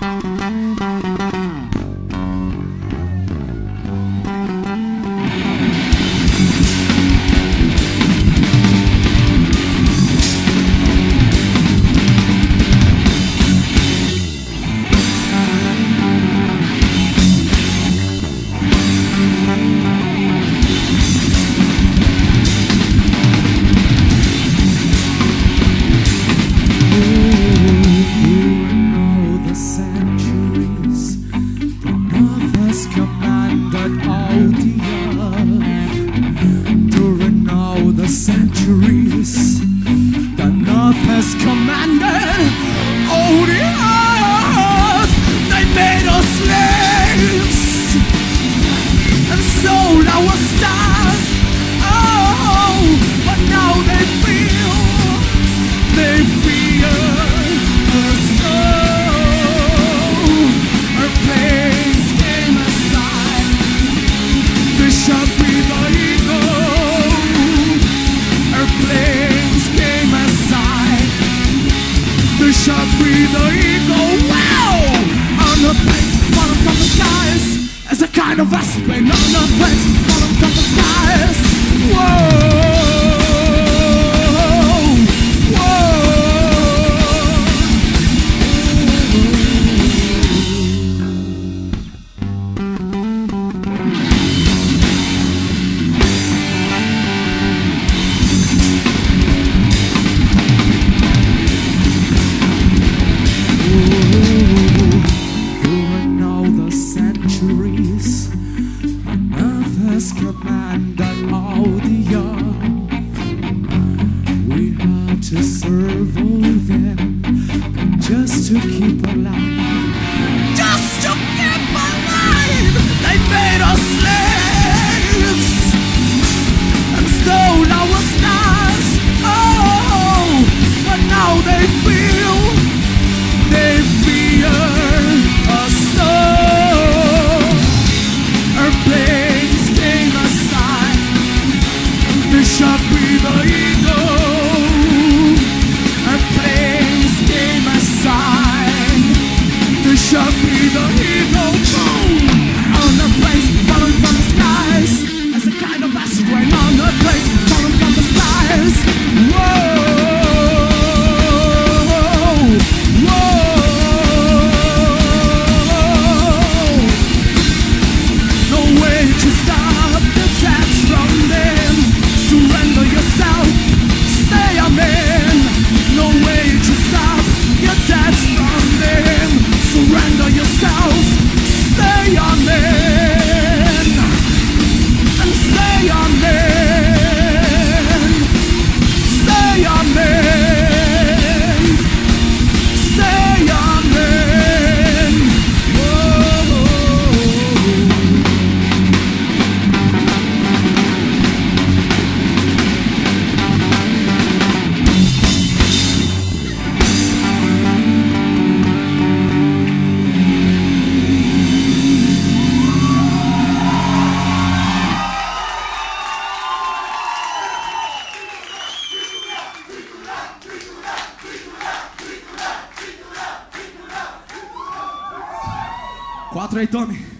Centuries, the North has commanded all the earth. They made us slaves and sold our stars. Oh, but now they fear us so. Our planes came aside. They shall be the eagle. Planes came aside. They shall free the eagle. Wow! On the planes falling from the skies, as a kind of acid rain. On the planes falling from the skies. Whoa! Commanded all the earth. We had to serve all them, but just to keep alive. Just to keep alive, they made us slaves and stole our stars. Oh, but now they fear us so. Our planes came aside. They shall be the eagle. Our planes came aside. They shall be the eagle. Boom! On the place falling from the skies, as a kind of acid rain. On the place falling from the skies. Whoa! Surrender yourself, stay on men, and stay on men, stay on men, stay on men. Quatro aí, Tommy.